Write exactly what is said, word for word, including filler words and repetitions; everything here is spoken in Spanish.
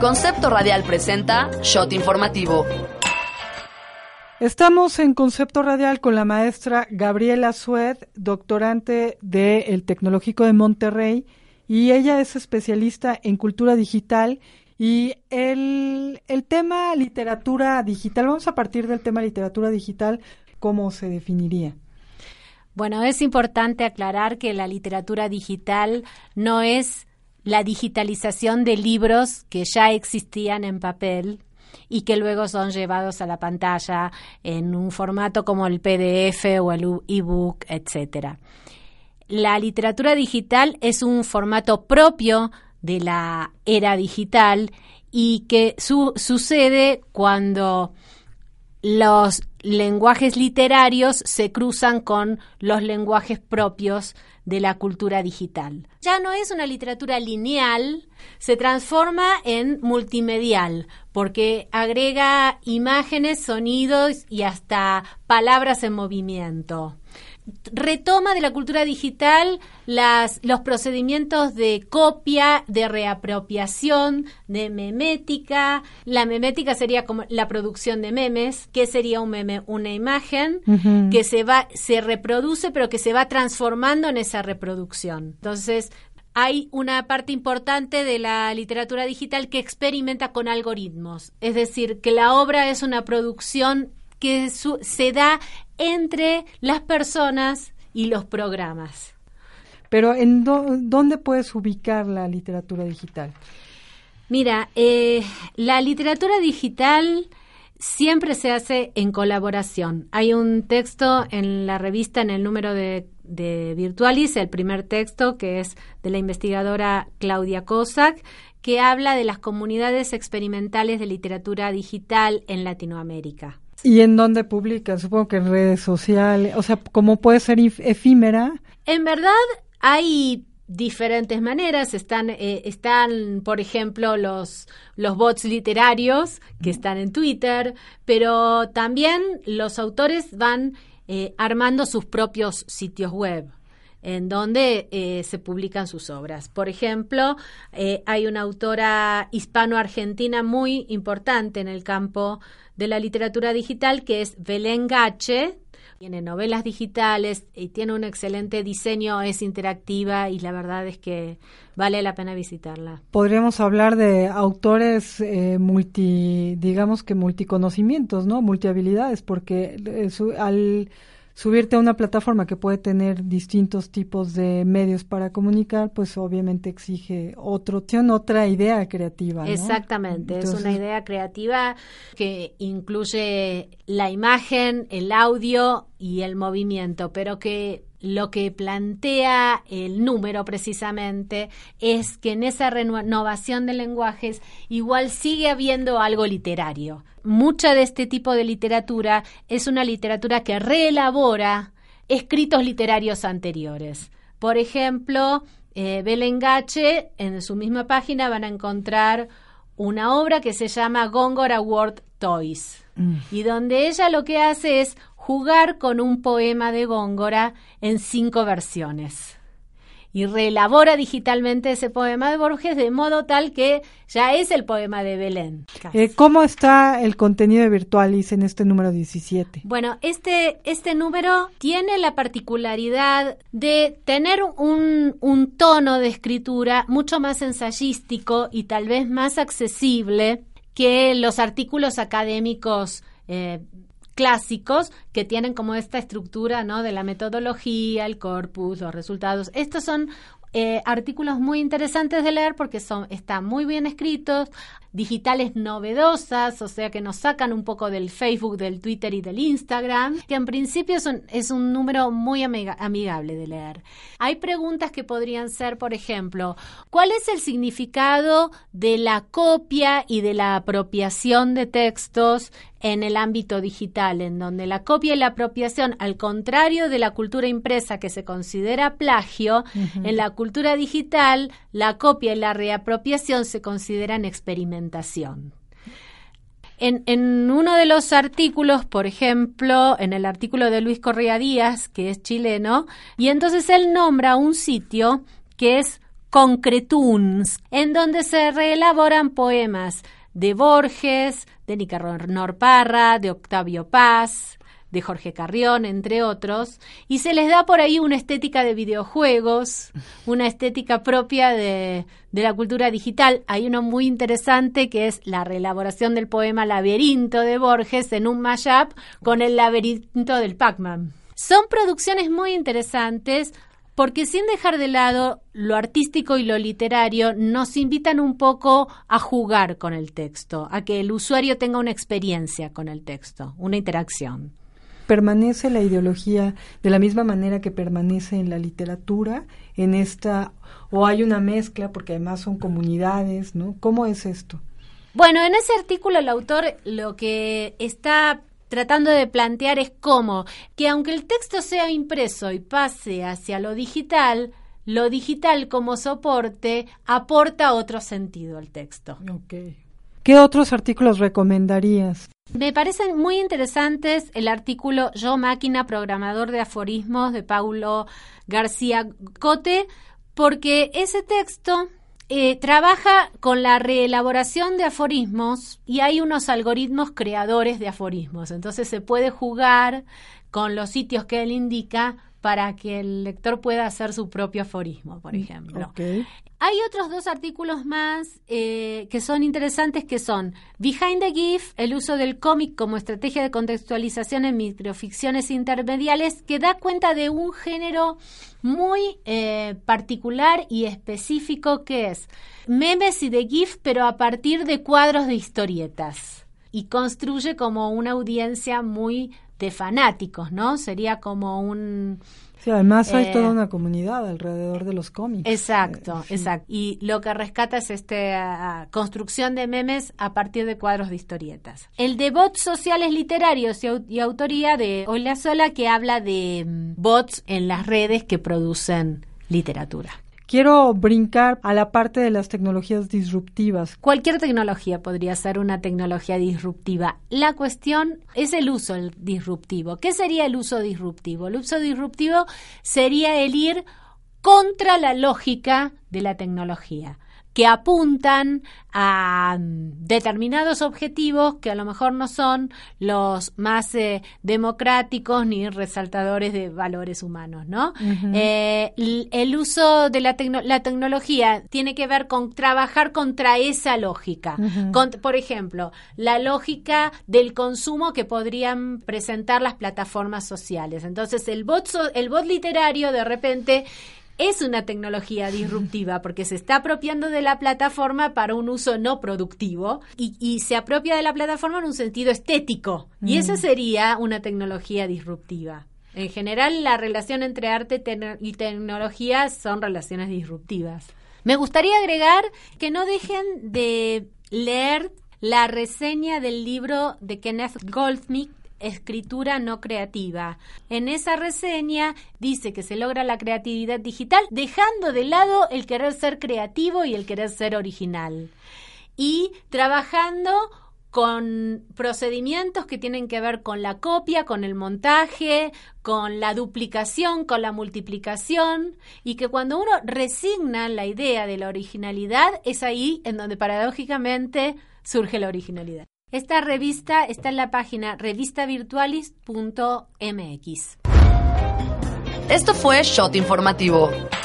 Concepto Radial presenta Shot Informativo. Estamos en Concepto Radial con la maestra Gabriela Sued, doctorante del Tecnológico de Monterrey, y ella es especialista en cultura digital. Y el, el tema literatura digital, vamos a partir del tema literatura digital, ¿cómo se definiría? Bueno, es importante aclarar que la literatura digital no es la digitalización de libros que ya existían en papel y que luego son llevados a la pantalla en un formato como el P D F o el ebook, etcétera. La literatura digital es un formato propio de la era digital y que su- sucede cuando los lenguajes literarios se cruzan con los lenguajes propios de la cultura digital. Ya no es una literatura lineal, se transforma en multimedial, porque agrega imágenes, sonidos y hasta palabras en movimiento. Retoma de la cultura digital las, los procedimientos de copia, de reapropiación, de memética. La memética sería como la producción de memes. ¿Qué sería un meme? Una imagen uh-huh. que se va, se reproduce, pero que se va transformando en esa reproducción. Entonces, hay una parte importante de la literatura digital que experimenta con algoritmos. Es decir, que la obra es una producción que su, se da entre las personas y los programas. Pero ¿en do, dónde puedes ubicar la literatura digital? Mira, eh, la literatura digital siempre se hace en colaboración. Hay un texto en la revista, en el número de, de Virtualis, el primer texto, que es de la investigadora Claudia Kozak, que habla de las comunidades experimentales de literatura digital en Latinoamérica. ¿Y en dónde publican? Supongo que en redes sociales. O sea, ¿cómo puede ser efímera? En verdad, hay diferentes maneras. Están, eh, están por ejemplo, los, los bots literarios que están en Twitter, pero también los autores van eh, armando sus propios sitios web en donde eh, se publican sus obras. Por ejemplo, eh, hay una autora hispano-argentina muy importante en el campo de la literatura digital, que es Belén Gache. Tiene novelas digitales y tiene un excelente diseño, es interactiva y la verdad es que vale la pena visitarla. Podríamos hablar de autores eh, multi, digamos que multiconocimientos, ¿no? Multihabilidades, porque eh, su, al subirte a una plataforma que puede tener distintos tipos de medios para comunicar, pues obviamente exige otro, tiene otra idea creativa, ¿no? Exactamente, Entonces, es una idea creativa que incluye la imagen, el audio y el movimiento, pero que lo que plantea el número precisamente es que en esa renovación de lenguajes igual sigue habiendo algo literario. Mucha de este tipo de literatura es una literatura que reelabora escritos literarios anteriores. Por ejemplo, eh, Belén Gache, en su misma página van a encontrar una obra que se llama Góngora Word Toys, mm. y donde ella lo que hace es jugar con un poema de Góngora en cinco versiones. Y reelabora digitalmente ese poema de Borges de modo tal que ya es el poema de Belén. Eh, ¿Cómo está el contenido de Virtualis en este número diecisiete? Bueno, este, este número tiene la particularidad de tener un, un tono de escritura mucho más ensayístico y tal vez más accesible que los artículos académicos eh, clásicos que tienen como esta estructura, ¿no?, de la metodología, el corpus, los resultados. Estos son eh, artículos muy interesantes de leer porque son están muy bien escritos, digitales novedosas, o sea que nos sacan un poco del Facebook, del Twitter y del Instagram, que en principio es un, es un número muy amiga, amigable de leer. Hay preguntas que podrían ser, por ejemplo, ¿cuál es el significado de la copia y de la apropiación de textos en el ámbito digital, en donde la copia y la apropiación, al contrario de la cultura impresa que se considera plagio, uh-huh. en la cultura digital, la copia y la reapropiación se consideran experimentación. En, en uno de los artículos, por ejemplo, en el artículo de Luis Correa Díaz, que es chileno, y entonces él nombra un sitio que es Concretuns, en donde se reelaboran poemas de Borges, de Nicanor Parra, de Octavio Paz, de Jorge Carrión, entre otros, y se les da por ahí una estética de videojuegos, una estética propia de, de la cultura digital. Hay uno muy interesante que es la reelaboración del poema Laberinto de Borges en un mashup con el laberinto del Pac-Man. Son producciones muy interesantes porque, sin dejar de lado lo artístico y lo literario, nos invitan un poco a jugar con el texto, a que el usuario tenga una experiencia con el texto, una interacción. ¿Permanece la ideología de la misma manera que permanece en la literatura, en esta, o hay una mezcla, porque además son comunidades, ¿no? ¿Cómo es esto? Bueno, en ese artículo el autor lo que está tratando de plantear es cómo que aunque el texto sea impreso y pase hacia lo digital, lo digital como soporte aporta otro sentido al texto. Okay. ¿Qué otros artículos recomendarías? Me parecen muy interesantes el artículo Yo máquina, programador de aforismos de Paulo García Cote, porque ese texto eh, trabaja con la reelaboración de aforismos y hay unos algoritmos creadores de aforismos. Entonces se puede jugar con los sitios que él indica para que el lector pueda hacer su propio aforismo, por ejemplo. Okay. Hay otros dos artículos más eh, que son interesantes, que son Behind the GIF, el uso del cómic como estrategia de contextualización en microficciones intermediales, que da cuenta de un género muy eh, particular y específico, que es memes y de GIF, pero a partir de cuadros de historietas. Y construye como una audiencia muy de fanáticos, ¿no? Sería como un... Sí, además hay eh, toda una comunidad alrededor de los cómics. Exacto, eh, sí. exacto. Y lo que rescata es esta uh, construcción de memes a partir de cuadros de historietas. El de bots sociales literarios y, au- y autoría de Olasola, que habla de um, bots en las redes que producen literatura. Quiero brincar a la parte de las tecnologías disruptivas. Cualquier tecnología podría ser una tecnología disruptiva. La cuestión es el uso el disruptivo. ¿Qué sería el uso disruptivo? El uso disruptivo sería el ir contra la lógica de la tecnología, que apuntan a determinados objetivos que a lo mejor no son los más eh, democráticos ni resaltadores de valores humanos, ¿no? Uh-huh. Eh, el, el uso de la, tecno- la tecnología tiene que ver con trabajar contra esa lógica. Uh-huh. Con, por ejemplo, la lógica del consumo que podrían presentar las plataformas sociales. Entonces, el bot, so- el bot literario de repente es una tecnología disruptiva porque se está apropiando de la plataforma para un uso no productivo y, y se apropia de la plataforma en un sentido estético. Mm. Y esa sería una tecnología disruptiva. En general, la relación entre arte te- y tecnología son relaciones disruptivas. Me gustaría agregar que no dejen de leer la reseña del libro de Kenneth Goldsmith, Escritura no creativa. En esa reseña dice que se logra la creatividad digital dejando de lado el querer ser creativo y el querer ser original, y trabajando con procedimientos que tienen que ver con la copia, con el montaje, con la duplicación, con la multiplicación, y que cuando uno resigna la idea de la originalidad, es ahí en donde paradójicamente surge la originalidad. Esta revista está en la página revista virtualis punto m x. Esto fue Shot Informativo.